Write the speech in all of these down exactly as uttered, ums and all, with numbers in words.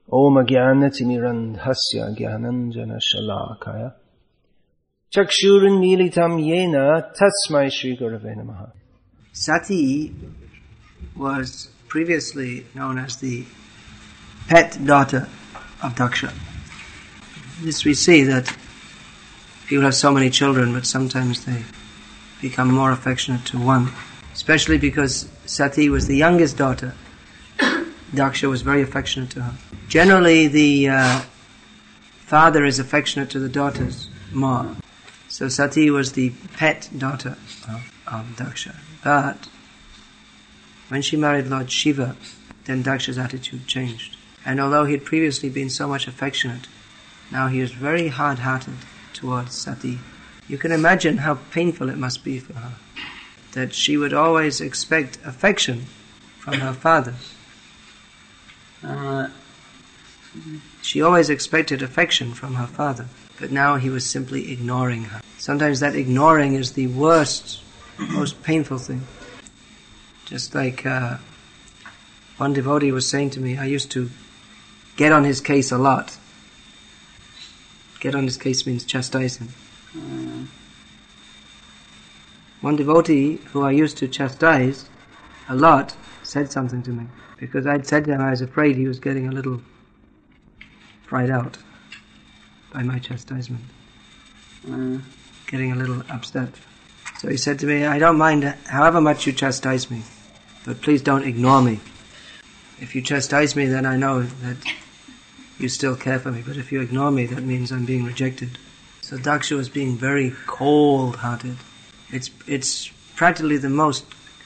Om Jnanatirmirandhasya Jnananjana Shalakaya Chakshurunmilitam Yena Tasmai Shri Gurave Namaha. Sati was previously known as the pet daughter of Daksha. This we see that people have so many children, but sometimes they become more affectionate to one. Especially because Sati was the youngest daughter. Daksha was very affectionate to her. Generally, the uh, father is affectionate to the daughters more. So Sati was the pet daughter of, of Daksha. But when she married Lord Shiva, then Daksha's attitude changed. And although he had previously been so much affectionate, now he is very hard-hearted towards Sati. You can imagine how painful it must be for her, that she would always expect affection from her father. Uh, she always expected affection from her father, but now he was simply ignoring her. Sometimes that ignoring is the worst, most painful thing. Just like uh, one devotee was saying to me, I used to get on his case a lot. Get on his case means chastise him. Uh, one devotee who I used to chastise a lot said something to me, because I'd said to him I was afraid he was getting a little fried out by my chastisement, uh, getting a little upset. So he said to me, I don't mind however much you chastise me, but please don't ignore me. If you chastise me, then I know that you still care for me, but if you ignore me, that means I'm being rejected. So Daksha was being very cold-hearted. It's it's practically the most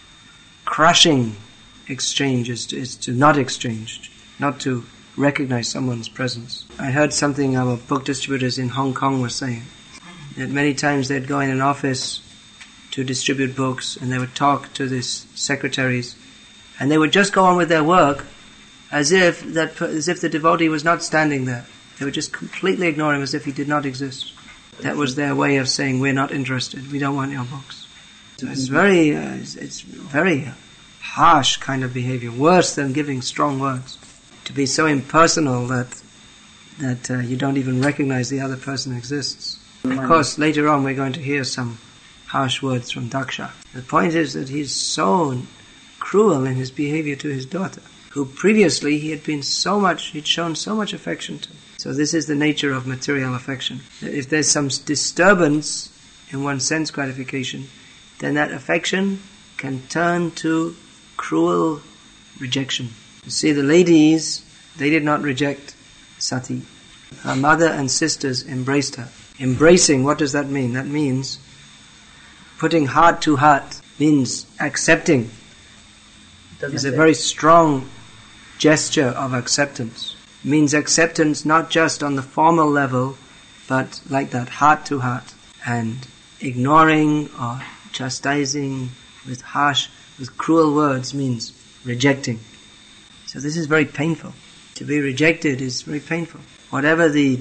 crushing exchange is to, is to not exchange, not to recognize someone's presence. I heard something our book distributors in Hong Kong were saying, that many times they'd go in an office to distribute books and they would talk to these secretaries and they would just go on with their work as if that as if the devotee was not standing there. They would just completely ignore him as if he did not exist. That was their way of saying, we're not interested, we don't want your books. So it's very, uh, it's, it's very harsh kind of behavior, worse than giving strong words. To be so impersonal that that uh, you don't even recognize the other person exists. Of course, later on we're going to hear some harsh words from Daksha. The point is that he's so cruel in his behavior to his daughter, who previously he had been so much, he'd shown so much affection to. So this is the nature of material affection. If there's some disturbance in one's sense gratification, then that affection can turn to cruel rejection. You see, the ladies, they did not reject Sati. Her mother and sisters embraced her. Embracing, what does that mean? That means putting heart to heart, means accepting. It's a very strong gesture of acceptance. It means acceptance not just on the formal level, but like that, heart to heart. And ignoring or chastising with harsh, with cruel words means rejecting. So this is very painful. To be rejected is very painful. Whatever the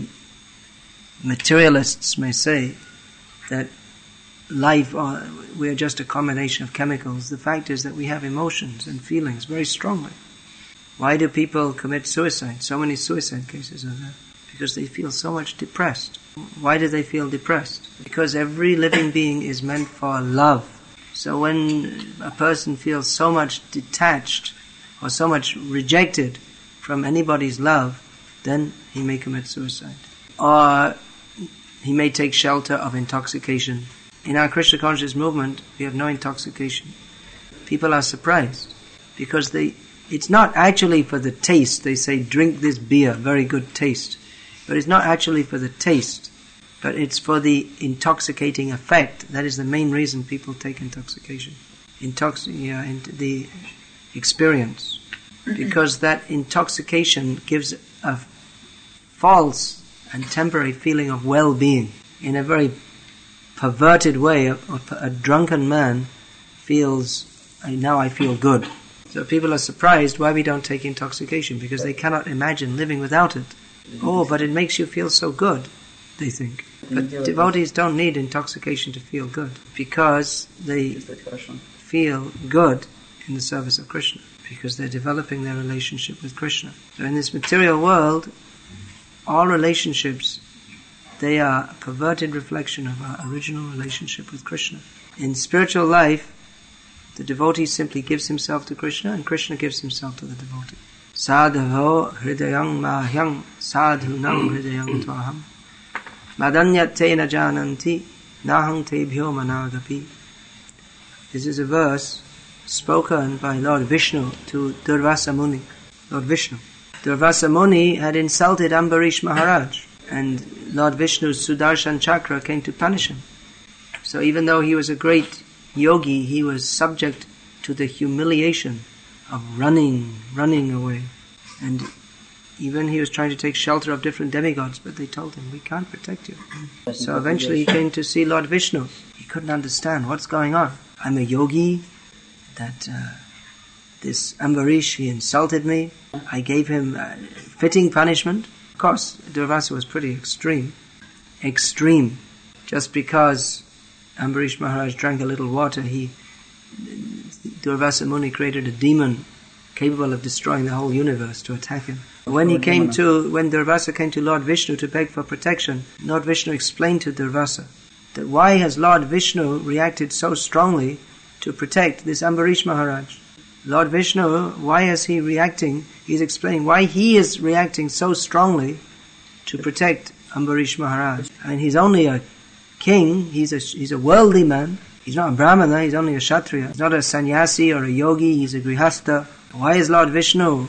materialists may say, that life, or we are just a combination of chemicals, the fact is that we have emotions and feelings very strongly. Why do people commit suicide? So many suicide cases are there. Because they feel so much depressed. Why do they feel depressed? Because every living being is meant for love. So when a person feels so much detached or so much rejected from anybody's love, then he may commit suicide. Or he may take shelter of intoxication. In our Krishna conscious movement, we have no intoxication. People are surprised because they it's not actually for the taste. They say, drink this beer, very good taste. But it's not actually for the taste, but it's for the intoxicating effect. That is the main reason people take intoxication. Intox- yeah, the experience. Because that intoxication gives a false and temporary feeling of well-being. In a very perverted way, a, a drunken man feels, now I feel good. So people are surprised why we don't take intoxication, because they cannot imagine living without it. Oh, but it makes you feel so good, they think. But devotees don't need intoxication to feel good, because they feel good in the service of Krishna. because they're developing their relationship with Krishna. So in this material world, all relationships, they are a perverted reflection of our original relationship with Krishna. In spiritual life, the devotee simply gives himself to Krishna, and Krishna gives himself to the devotee. Sadhavo hridayam mahyam sadhunam hridayam tvaham madanyate na jananti naham tebhyo managapi. This is a verse spoken by Lord Vishnu to Durvasa Muni. Lord Vishnu. Durvasa Muni had insulted Ambarish Maharaj, and Lord Vishnu's Sudarshan Chakra came to punish him. So even though he was a great yogi, he was subject to the humiliation of running, running away. And even he was trying to take shelter of different demigods, but they told him, we can't protect you. So eventually he came to see Lord Vishnu. He couldn't understand what's going on. I'm a yogi, that uh, this Ambarish, he insulted me. I gave him uh, fitting punishment. Of course, Durvasa was pretty extreme. Extreme. Just because Ambarish Maharaj drank a little water, he Durvasa Muni created a demon capable of destroying the whole universe to attack him. When he came to, when Durvasa came to Lord Vishnu to beg for protection, Lord Vishnu explained to Durvasa that why has Lord Vishnu reacted so strongly to protect this Ambarish Maharaj? Lord Vishnu, why is he reacting? He's explaining why he is reacting so strongly to protect Ambarish Maharaj. I mean, he's only a king, he's a, he's a worldly man. He's not a brahmana, he's only a kshatriya. He's not a sannyasi or a yogi, he's a grihastha. Why is Lord Vishnu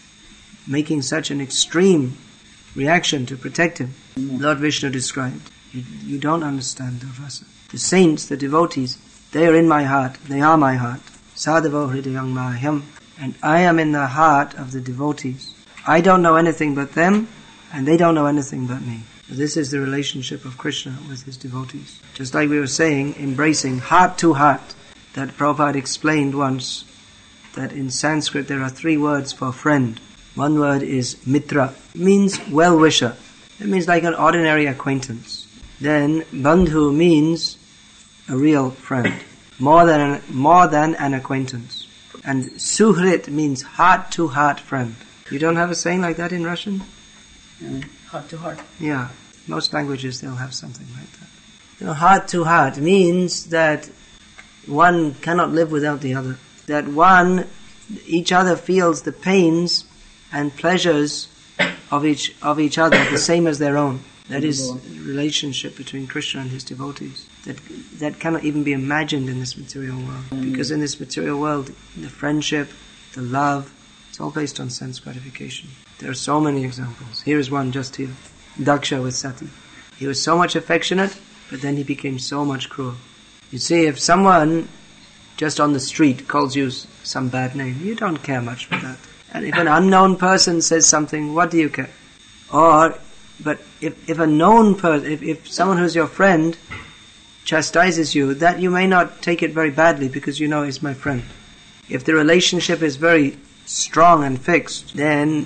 making such an extreme reaction to protect him? Lord Vishnu described, you, you don't understand, Durvasa. The saints, the devotees, they are in my heart, they are my heart. Sadhavo hridayam mahyam. And I am in the heart of the devotees. I don't know anything but them, and they don't know anything but me. This is the relationship of Krishna with his devotees. Just like we were saying, embracing heart to heart. That Prabhupada explained once that in Sanskrit there are three words for friend. One word is mitra. It means well-wisher. It means like an ordinary acquaintance. Then bandhu means a real friend. More than an, more than an acquaintance. And suhrit means heart to heart friend. You don't have a saying like that in Russian? Yeah. Heart to heart. Yeah, most languages they'll have something like that. You know, heart to heart means that one cannot live without the other. That one, each other feels the pains and pleasures of each of each other the same as their own. That is the relationship between Krishna and his devotees. That that cannot even be imagined in this material world. Because in this material world, the friendship, the love, it's all based on sense gratification. There are so many examples. Here is one just here. Daksha with Sati. He was so much affectionate, but then he became so much cruel. You see, if someone just on the street calls you some bad name, you don't care much for that. And if an unknown person says something, what do you care? Or, but if, if a known person, if, if someone who's your friend chastises you, that you may not take it very badly because you know he's my friend. If the relationship is very strong and fixed, then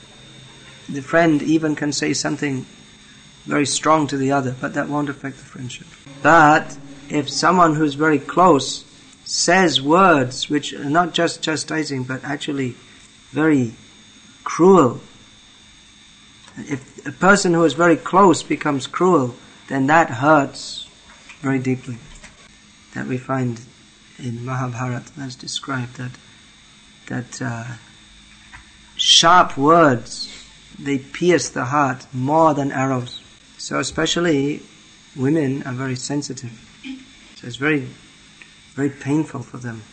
the friend even can say something very strong to the other, but that won't affect the friendship. But if someone who's very close says words which are not just chastising, but actually very cruel, if a person who is very close becomes cruel, then that hurts very deeply. That we find in Mahabharata, that's described, that that uh, sharp words, they pierce the heart more than arrows. So especially women are very sensitive. So it's very, very painful for them.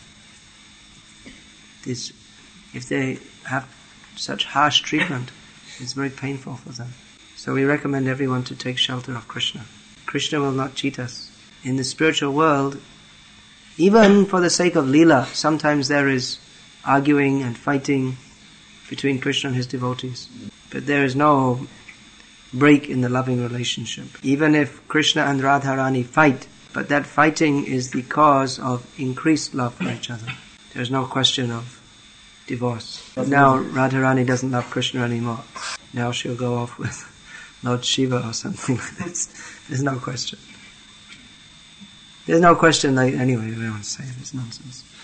This, if they have such harsh treatment, it's very painful for them. So we recommend everyone to take shelter of Krishna. Krishna will not cheat us. In the spiritual world, even for the sake of Leela, sometimes there is arguing and fighting between Krishna and his devotees. But there is no break in the loving relationship. Even if Krishna and Radharani fight, but that fighting is the cause of increased love for each other. There is no question of divorce. But now Radharani doesn't love Krishna anymore. Now she'll go off with Lord Shiva or something like this. There's no question. There's no question, like, anyway, we don't say it, it's nonsense.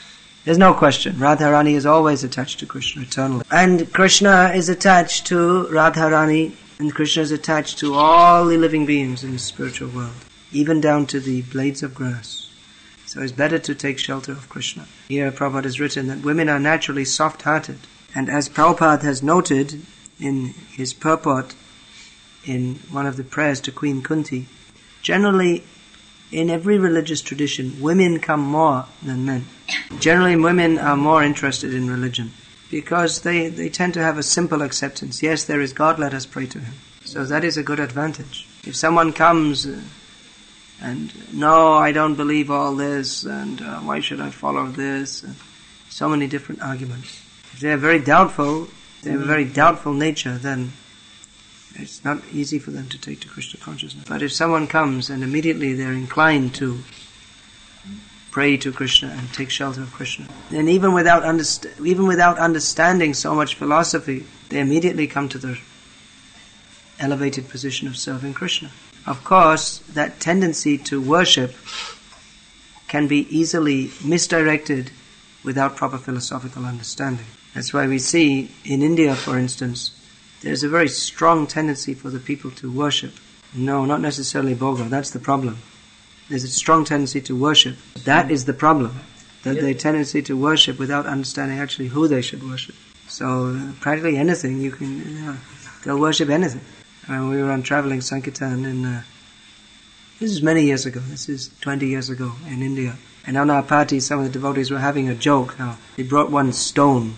There's no question. Radharani is always attached to Krishna eternally. And Krishna is attached to Radharani, and Krishna is attached to all the living beings in the spiritual world, even down to the blades of grass. So it's better to take shelter of Krishna. Here Prabhupada has written that women are naturally soft-hearted. And as Prabhupada has noted in his purport in one of the prayers to Queen Kunti, generally in every religious tradition, women come more than men. Generally, women are more interested in religion because they, they tend to have a simple acceptance. Yes, there is God, let us pray to Him. So that is a good advantage. If someone comes and, no, I don't believe all this, and uh, why should I follow this? And so many different arguments. If they are very doubtful, they have a very doubtful nature, then it's not easy for them to take to Krishna consciousness. But if someone comes and immediately they're inclined to pray to Krishna and take shelter of Krishna, then even without underst- even without understanding so much philosophy, they immediately come to the elevated position of serving Krishna. Of course, that tendency to worship can be easily misdirected without proper philosophical understanding. That's why we see in India, for instance, there's a very strong tendency for the people to worship. No, not necessarily Bhoga, that's the problem. There's a strong tendency to worship. That is the problem, that they tendency to worship without understanding actually who they should worship. So uh, practically anything, you can, you know, they'll worship anything. I mean, we were on traveling Sankirtan in, uh, this is many years ago, this is twenty years ago in India. And on our party, some of the devotees were having a joke. Now, they brought one stone.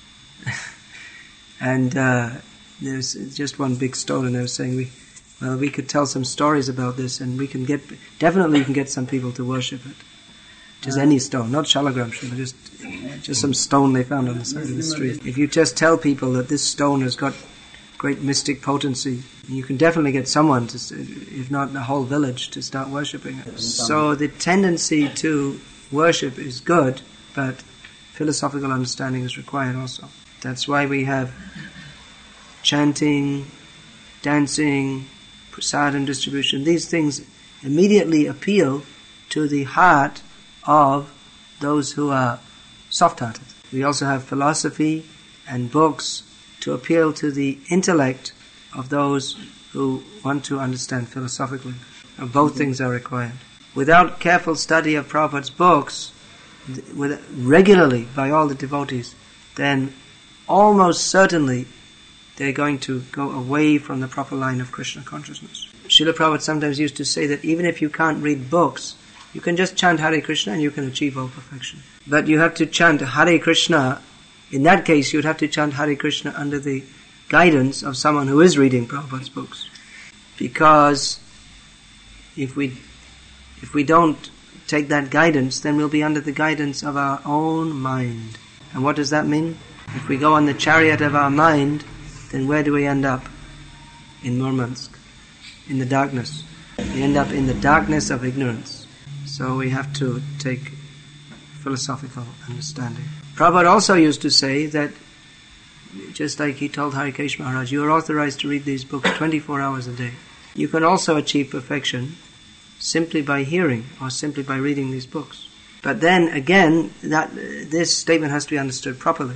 and uh, there's just one big stone, and they were saying, we, well, we could tell some stories about this, and we can get, definitely you can get some people to worship it. Just any stone, not Shalagram Shila, just, just some stone they found on the side of the street. If you just tell people that this stone has got great mystic potency, you can definitely get someone, to, if not the whole village, to start worshipping it. So the tendency to worship is good, but philosophical understanding is required also. That's why we have chanting, dancing, prasadam distribution. These things immediately appeal to the heart of those who are soft-hearted. We also have philosophy and books to appeal to the intellect of those who want to understand philosophically. Both things are required. Without careful study of Prabhupada's books, with, regularly by all the devotees, then almost certainly they're going to go away from the proper line of Krishna consciousness. Srila Prabhupada sometimes used to say that even if you can't read books, you can just chant Hare Krishna and you can achieve all perfection. But you have to chant Hare Krishna. In that case, you'd have to chant Hare Krishna under the guidance of someone who is reading Prabhupada's books. Because if we if we don't take that guidance, then we'll be under the guidance of our own mind. And what does that mean? If we go on the chariot of our mind, then where do we end up? In Murmansk, in the darkness. We end up in the darkness of ignorance. So we have to take philosophical understanding. Prabhupada also used to say that, just like he told Harikesh Maharaj, you are authorized to read these books twenty-four hours a day. You can also achieve perfection simply by hearing or simply by reading these books. But then again, that this statement has to be understood properly.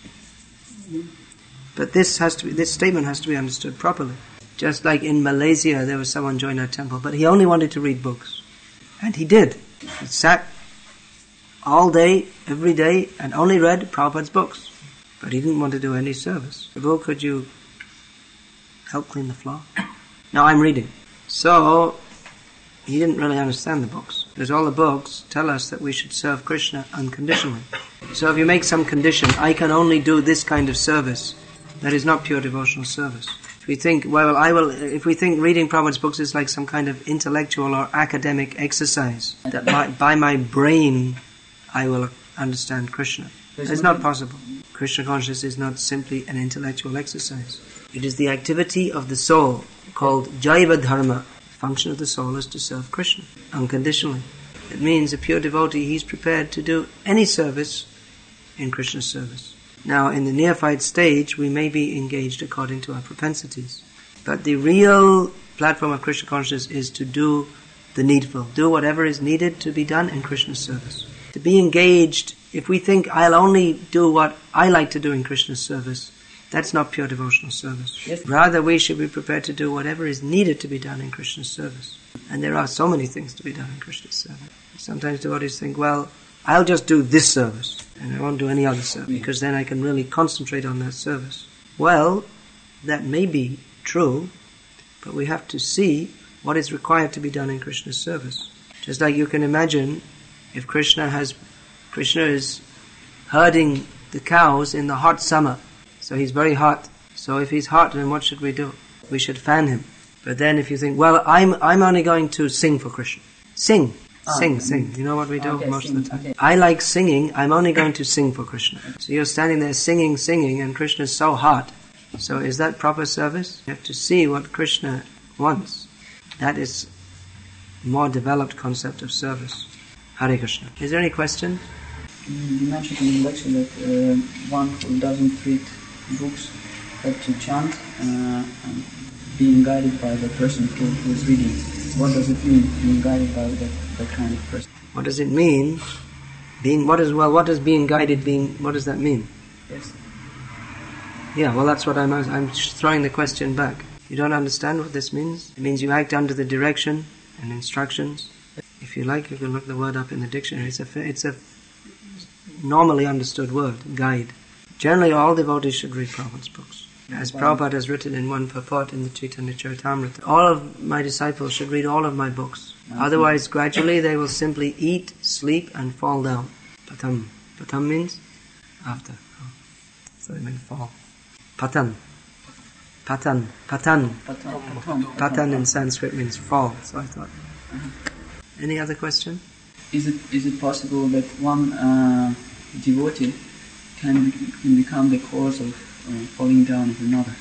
But this has to be, this statement has to be understood properly. Just like in Malaysia, there was someone joined our temple, but he only wanted to read books. And he did. He sat all day, every day, and only read Prabhupada's books. But he didn't want to do any service. Prabhu, could you help clean the floor? No, I'm reading. So, he didn't really understand the books. Because all the books tell us that we should serve Krishna unconditionally. So if you make some condition, I can only do this kind of service, that is not pure devotional service. If we think, well, I will, if we think reading Prabhupada's books is like some kind of intellectual or academic exercise, that my, by my brain I will understand Krishna. It's not possible. Krishna consciousness is not simply an intellectual exercise. It is the activity of the soul called Jaiva Dharma. The function of the soul is to serve Krishna unconditionally. It means a pure devotee, he's prepared to do any service in Krishna's service. Now, in the neophyte stage, we may be engaged according to our propensities. But the real platform of Krishna consciousness is to do the needful. Do whatever is needed to be done in Krishna's service. To be engaged, if we think I'll only do what I like to do in Krishna's service, that's not pure devotional service. Yes. Rather, we should be prepared to do whatever is needed to be done in Krishna's service. And there are so many things to be done in Krishna's service. Sometimes devotees think, well, I'll just do this service, and I won't do any other service, because then I can really concentrate on that service. Well, that may be true, but we have to see what is required to be done in Krishna's service. Just like you can imagine, if Krishna has, Krishna is herding the cows in the hot summer, so he's very hot. So if he's hot, then what should we do? We should fan him. But then if you think, well, I'm I'm only going to sing for Krishna. Sing. Oh, sing, okay. sing. You know what we do Okay, most sing, of the time? okay. I like singing, I'm only going to sing for Krishna. So you're standing there singing, singing, and Krishna is so hot. So is that proper service? You have to see what Krishna wants. That is more developed concept of service. Hare Krishna. Is there any question? You mentioned in the lecture that uh, one who doesn't read books have to chant uh, and being guided by the person who, who is reading. What does it mean, being guided by that, that kind of person? What does it mean? Being what is well? What does being guided being? What does that mean? Yes. Yeah, well, that's what I'm. I'm throwing the question back. You don't understand what this means? It means you act under the direction and instructions. If you like, you can look the word up in the dictionary. It's a. It's a normally understood word, guide. Generally, all devotees should read Prabhupada's books. As Prabhupada has written in one purport in the Chaitanya Charitamrita, all of my disciples should read all of my books. Otherwise, gradually they will simply eat, sleep, and fall down. Patam. Patam means after. Oh. So it means fall. Patan. Patan. Patan. Patan. Patan in Sanskrit means fall. So I thought. Any other question? Is it is it possible that one uh, devotee can, can become the cause of uh, falling down of another?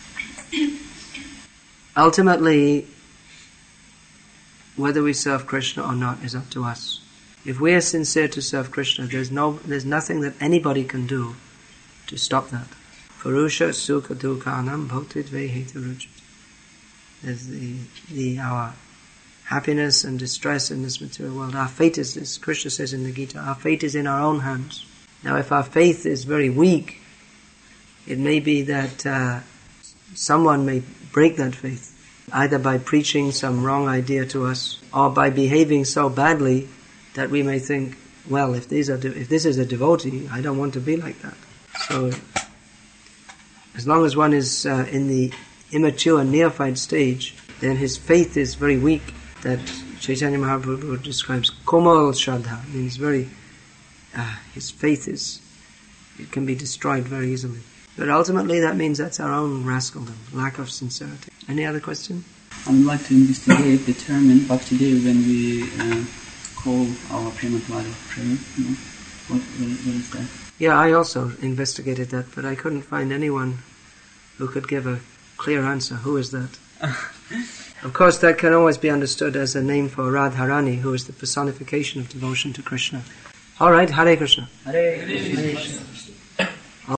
Ultimately, whether we serve Krishna or not is up to us. If we are sincere to serve Krishna, there's no, there's nothing that anybody can do to stop that. Purusha sukha dukhanam bhautvidve heturujit. There's the, the, our happiness and distress in this material world. Our fate is, as Krishna says in the Gita, our fate is in our own hands. Now if our faith is very weak, it may be that uh, someone may break that faith, either by preaching some wrong idea to us, or by behaving so badly that we may think, well, if these are de- if this is a devotee, I don't want to be like that. So, as long as one is uh, in the immature neophyte stage, then his faith is very weak. That Chaitanya Mahaprabhu describes komal shraddha, means very, uh, his faith is, it can be destroyed very easily. But ultimately that means that's our own rascaldom, lack of sincerity. Any other question? I would like to investigate the term in Bhakti Dev when we uh, call our payment line of prayer. You know, what, what, what is that? Yeah, I also investigated that, but I couldn't find anyone who could give a clear answer. Who is that? Of course, that can always be understood as a name for Radharani, who is the personification of devotion to Krishna. All right, Hare Krishna. Hare Krishna.